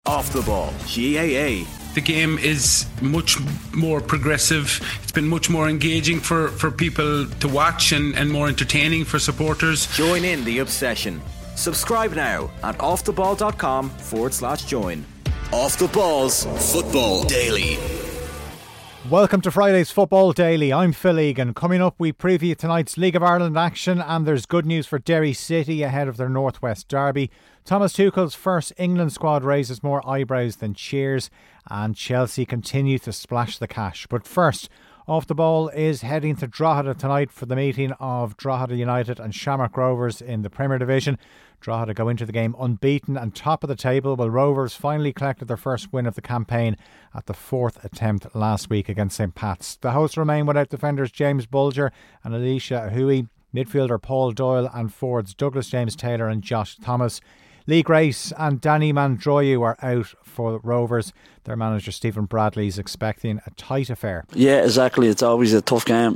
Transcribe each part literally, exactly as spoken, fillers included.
Off the Ball, G A A. The game is much more progressive. It's been much more engaging for, for people to watch and, and more entertaining for supporters. Join in the obsession. Subscribe now at offtheball.com forward slash join. Off the Ball's Football Daily. Welcome to Friday's Football Daily. I'm Phil Egan. Coming up, we preview tonight's League of Ireland action, and there's good news for Derry City ahead of their Northwest derby. Thomas Tuchel's first England squad raises more eyebrows than cheers, and Chelsea continue to splash the cash. But first, Off the Ball is heading to Drogheda tonight for the meeting of Drogheda United and Shamrock Rovers in the Premier Division. Drogheda go into the game unbeaten and top of the table, while Rovers finally collected their first win of the campaign at the fourth attempt last week against St Pat's. The hosts remain without defenders James Bulger and Alicia Ahui, midfielder Paul Doyle, and forwards Douglas James Taylor and Josh Thomas. Lee Grace and Danny Mandroyu are out for Rovers. Their manager Stephen Bradley is expecting a tight affair. Yeah, exactly. It's always a tough game,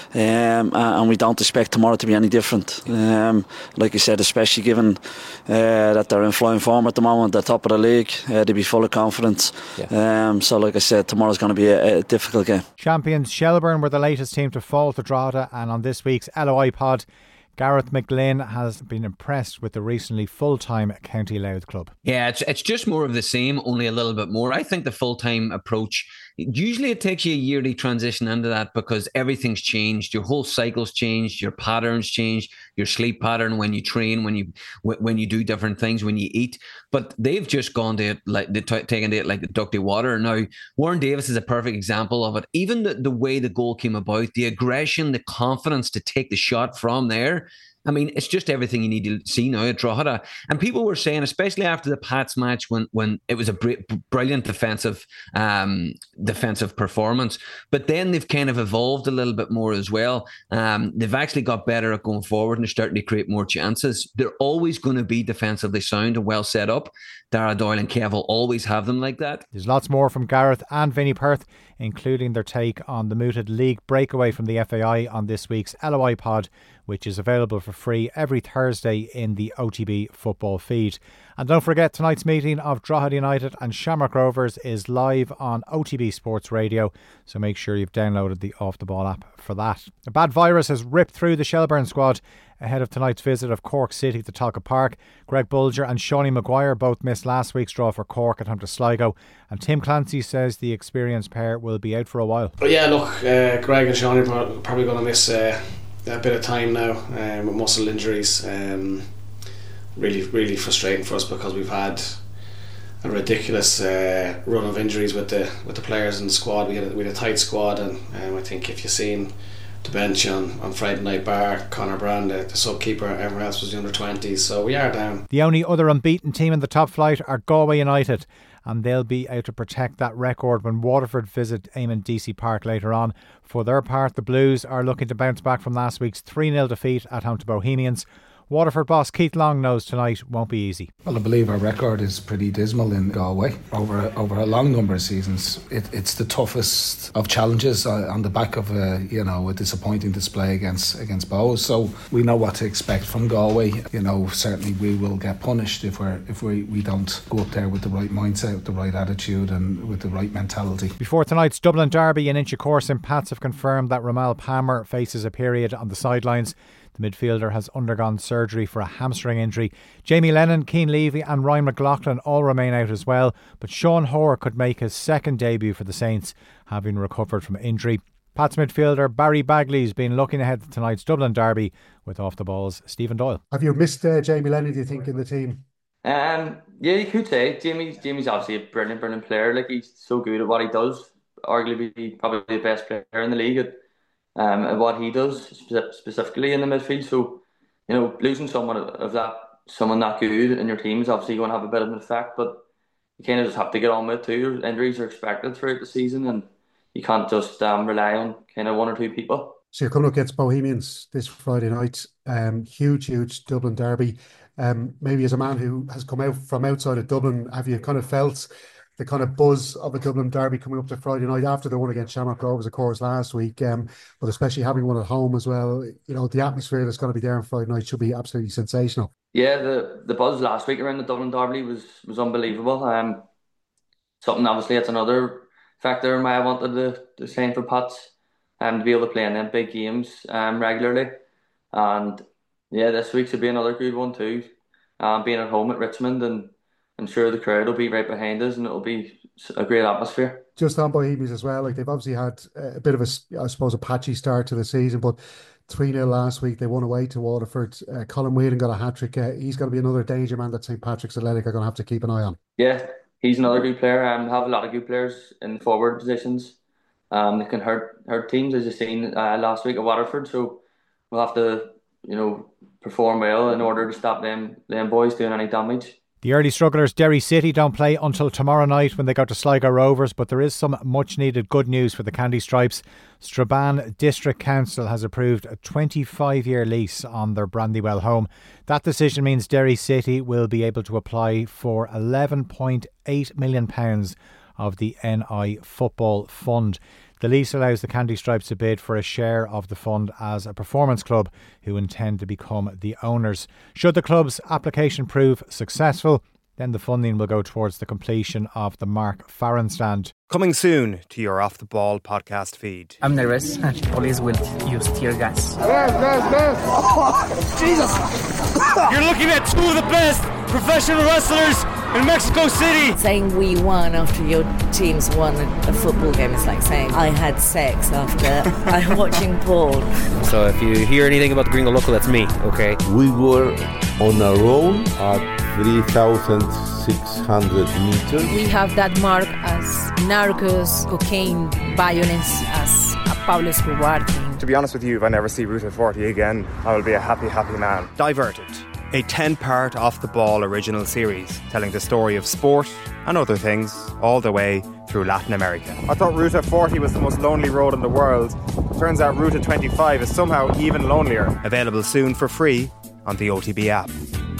um, and we don't expect tomorrow to be any different. Um, like you said, especially given uh, that they're in flying form at the moment, they're top of the league, uh, they'll be full of confidence. Yeah. Um, so like I said, tomorrow's going to be a, a difficult game. Champions Shelbourne were the latest team to fall to Drogheda, and on this week's L O I pod, Gareth McGlynn has been impressed with the recently full-time County Louth club. Yeah, it's it's just more of the same, only a little bit more. I think the full-time approach, usually it takes you a yearly transition into that because everything's changed. Your whole cycle's changed, your patterns changed, your sleep pattern when you train, when you when you do different things, when you eat. But they've just gone to it like they've t- taken to it like the duck to water. Now, Warren Davis is a perfect example of it. Even the, the way the goal came about, the aggression, the confidence to take the shot from there. I mean, it's just everything you need to see now at Drogheda. And people were saying, especially after the Pats match, when when it was a br- brilliant defensive um, defensive performance, but then they've kind of evolved a little bit more as well. Um, they've actually got better at going forward and they're starting to create more chances. They're always going to be defensively sound and well set up. Dara Doyle and Kev will always have them like that. There's lots more from Gareth and Vinnie Perth, including their take on the mooted league breakaway from the F A I on this week's L O I pod, which is available for free every Thursday in the O T B football feed. And don't forget, tonight's meeting of Drogheda United and Shamrock Rovers is live on O T B Sports Radio, so make sure you've downloaded the Off the Ball app for that. A bad virus has ripped through the Shelbourne squad ahead of tonight's visit of Cork City to Talca Park. Greg Bulger and Shawnee Maguire both missed last week's draw for Cork at home to Sligo, and Tim Clancy says the experienced pair will be out for a while. But yeah, look, uh, Greg and Shawnee are probably going to miss uh, a bit of time now um, with muscle injuries. Um, really, really frustrating for us because we've had a ridiculous uh, run of injuries with the with the players in the squad. We had a, we had a tight squad, and um, I think if you've seen the bench on, on Friday night, bar Conor Brand, the, the sub-keeper, everyone else was the under twenties, so we are down. The only other unbeaten team in the top flight are Galway United, and they'll be out to protect that record when Waterford visit Eamon D C Park later on. For their part, the Blues are looking to bounce back from last week's three nil defeat at home to Bohemians. Waterford boss Keith Long knows tonight won't be easy. Well, I believe our record is pretty dismal in Galway over over a long number of seasons. It, it's the toughest of challenges uh, on the back of a you know a disappointing display against against Bohs. So we know what to expect from Galway. You know, certainly we will get punished if we're if we, we don't go up there with the right mindset, with the right attitude, and with the right mentality. Before tonight's Dublin derby in Inchicore, St Pat's have confirmed that Ramal Palmer faces a period on the sidelines. The midfielder has undergone surgery for a hamstring injury. Jamie Lennon, Keane Levy and Ryan McLaughlin all remain out as well, but Sean Hoare could make his second debut for the Saints, having recovered from injury. Pats midfielder Barry Bagley's been looking ahead to tonight's Dublin derby with Off the Ball's Stephen Doyle. Have you missed uh, Jamie Lennon, do you think, in the team? Um, yeah, you could say. Jamie, Jamie's obviously a brilliant, brilliant player. Like, he's so good at what he does. Arguably probably the best player in the league at Um, and what he does spe- specifically in the midfield. So, you know, losing someone of that, someone that good in your team is obviously going to have a bit of an effect, but you kind of just have to get on with it too. Injuries are expected throughout the season, and you can't just um, rely on kind of one or two people. So you're coming up against Bohemians this Friday night. Um, huge, huge Dublin derby. Um, maybe as a man who has come out from outside of Dublin, have you kind of felt the kind of buzz of a Dublin derby coming up to Friday night after the one against Shamrock Rovers, of course, last week, um, but especially having one at home as well? You know, the atmosphere that's going to be there on Friday night should be absolutely sensational. Yeah, the the buzz last week around the Dublin derby was was unbelievable. Um, something obviously that's another factor in why I wanted to, to sign for Pats, um, to be able to play in them big games um, regularly. And yeah, this week should be another good one too. Um, being at home at Richmond, and I'm sure the crowd will be right behind us, and it'll be a great atmosphere. Just on Bohemians as well, like they've obviously had a bit of a, I suppose, a patchy start to the season, but three nil last week, they won away to Waterford. Uh, Colin Whelan got a hat-trick. Uh, he's going to be another danger man that Saint Patrick's Athletic are going to have to keep an eye on. Yeah, he's another good player. Um, have a lot of good players in forward positions. Um, they can hurt hurt teams, as you've seen uh, last week at Waterford. So we'll have to, you know, perform well in order to stop them them boys doing any damage. The early strugglers Derry City don't play until tomorrow night when they go to Sligo Rovers, but there is some much needed good news for the Candy Stripes. Strabane District Council has approved a twenty-five year lease on their Brandywell home. That decision means Derry City will be able to apply for eleven point eight million pounds of the N I Football Fund. The lease allows the Candy Stripes to bid for a share of the fund as a performance club who intend to become the owners. Should the club's application prove successful, then the funding will go towards the completion of the Mark Farron stand. Coming soon to your Off the Ball podcast feed. I'm nervous. Police will use tear gas. Yes, yes, yes. Oh, Jesus. You're looking at two of the best professional wrestlers in Mexico City. Saying we won after your team's won a football game is like saying I had sex after I'm watching porn. So if you hear anything about the Gringo Local, that's me, okay? We were on our own at three thousand six hundred meters. We have that mark as narcos, cocaine, violence as a Pablo Escobar thing. To be honest with you, if I never see Route forty again, I will be a happy, happy man. Diverted, a ten-part Off the Ball original series telling the story of sport and other things all the way through Latin America. I thought Route forty was the most lonely road in the world. Turns out Route twenty-five is somehow even lonelier. Available soon for free on the O T B app.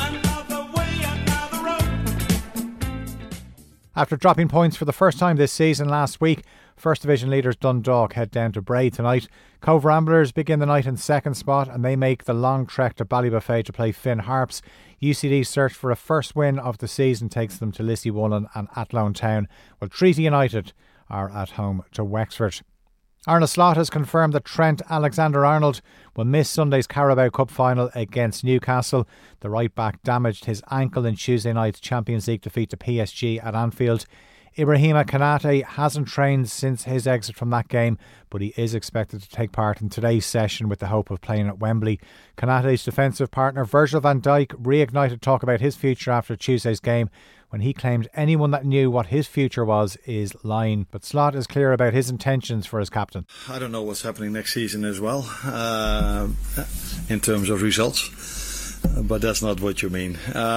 After dropping points for the first time this season last week, First Division leaders Dundalk head down to Bray tonight. Cove Ramblers begin the night in second spot and they make the long trek to Ballybuffet to play Finn Harps. U C D's search for a first win of the season takes them to Lissy Woolen and Athlone Town, while Treaty United are at home to Wexford. Arna Slot has confirmed that Trent Alexander-Arnold will miss Sunday's Carabao Cup final against Newcastle. The right back damaged his ankle in Tuesday night's Champions League defeat to P S G at Anfield. Ibrahima Kanate hasn't trained since his exit from that game, but he is expected to take part in today's session with the hope of playing at Wembley. Kanate's defensive partner Virgil van Dijk reignited talk about his future after Tuesday's game, when he claimed anyone that knew what his future was is lying. But Slot is clear about his intentions for his captain. I don't know what's happening next season as well, uh, in terms of results. But that's not what you mean.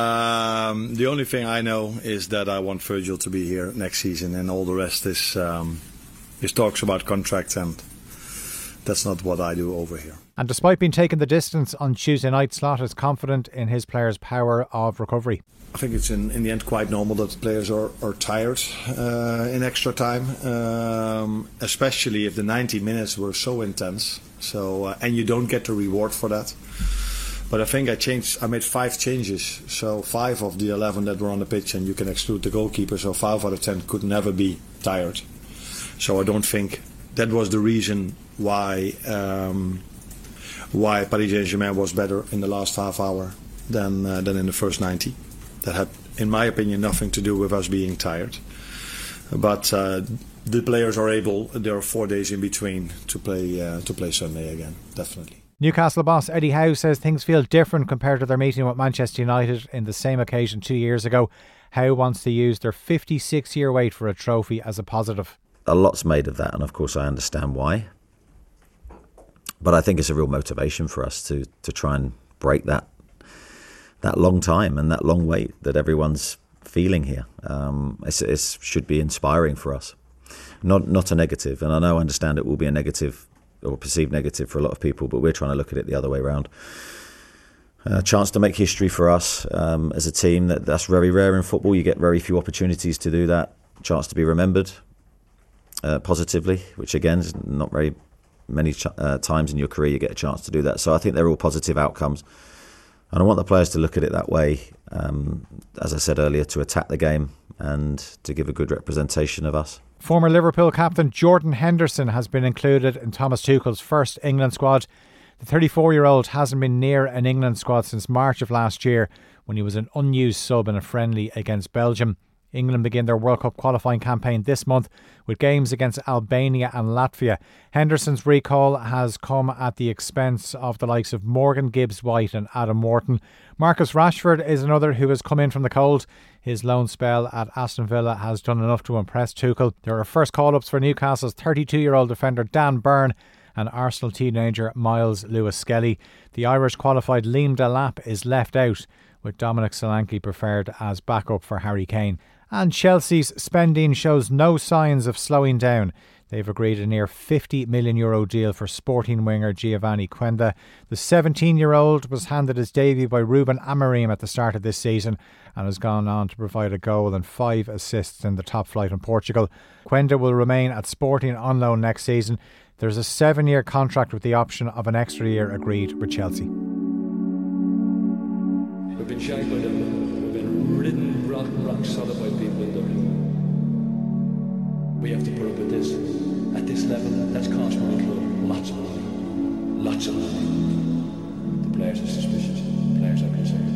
Um, the only thing I know is that I want Virgil to be here next season, and all the rest is um, is talks about contracts, and that's not what I do over here. And despite being taken the distance on Tuesday night, Slot is confident in his players' power of recovery. I think it's in, in the end quite normal that players are, are tired uh, in extra time, um, especially if the ninety minutes were so intense. So uh, and you don't get the reward for that. But I think I changed. I made five changes, so five of the eleven that were on the pitch, and you can exclude the goalkeeper. So five out of ten could never be tired. So I don't think that was the reason why um, why Paris Saint-Germain was better in the last half hour than uh, than in the first ninety. That had, in my opinion, nothing to do with us being tired. But uh, the players are able. There are four days in between to play uh, to play Sunday again. Definitely. Newcastle boss Eddie Howe says things feel different compared to their meeting with Manchester United in the same occasion two years ago. Howe wants to use their fifty-six year wait for a trophy as a positive. A lot's made of that, and of course I understand why. But I think it's a real motivation for us to to try and break that that long time and that long wait that everyone's feeling here. Um, it's, it should be inspiring for us, not not a negative. And I know I understand it will be a negative or perceived negative for a lot of people, but we're trying to look at it the other way around. A chance to make history for us um, as a team. That that's very rare in football. You get very few opportunities to do that. Chance to be remembered uh, positively, which again is not very many ch- uh, times in your career you get a chance to do that. So I think they're all positive outcomes, and I want the players to look at it that way. Um, as I said earlier, to attack the game and to give a good representation of us. Former Liverpool captain Jordan Henderson has been included in Thomas Tuchel's first England squad. The thirty-four-year-old hasn't been near an England squad since March of last year, when he was an unused sub in a friendly against Belgium. England begin their World Cup qualifying campaign this month with games against Albania and Latvia. Henderson's recall has come at the expense of the likes of Morgan Gibbs-White and Adam Wharton. Marcus Rashford is another who has come in from the cold. His loan spell at Aston Villa has done enough to impress Tuchel. There are first call-ups for Newcastle's thirty-two-year-old defender Dan Burn and Arsenal teenager Miles Lewis-Skelly. The Irish qualified Liam Delap is left out, with Dominic Solanke preferred as backup for Harry Kane. And Chelsea's spending shows no signs of slowing down. They've agreed a near fifty million euro deal for Sporting winger Giovanni Quenda. The seventeen-year-old was handed his debut by Ruben Amorim at the start of this season and has gone on to provide a goal and five assists in the top flight in Portugal. Quenda will remain at Sporting on loan next season. There's a seven-year contract with the option of an extra year agreed with Chelsea. We've been shagged by them. We've been ridden rock, rock solid by people in Dublin. We have to put up with this. At this level, that's cost my club lots of money. Lots of money. The players are suspicious. The players are concerned.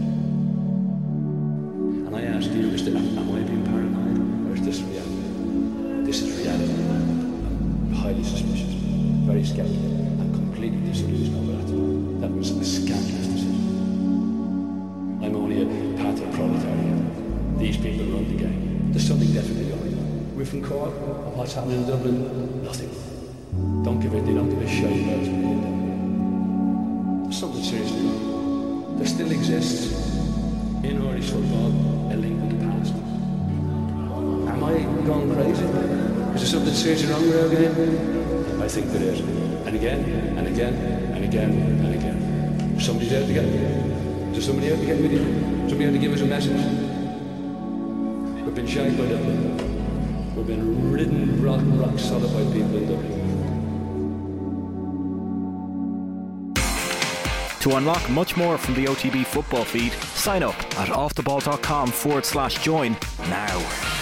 And I ask you, is there, am I being paranoid? Or is this reality? This is reality. I'm highly suspicious. Very sceptical. I'm completely disillusioned over that. That was a scandalous decision. I'm only a part of the proletariat. These people run the game. There's something definitely going on. We're from Cork, and what's happening in Dublin? Nothing. Don't give it, they don't give a shit about it. There's something seriously wrong. There still exists in Irish football a link with the past. Am I going crazy? Is there something seriously wrong with our game? I think there is. And again, and again, and again, and again. Somebody's out to get me. Is there somebody out to get with you? Somebody out to give us a message? We've been shagged by Dublin. We've been ridden rock, rock solid by people in Dublin. To unlock much more from the O T B football feed, sign up at offtheball.com forward slash join now.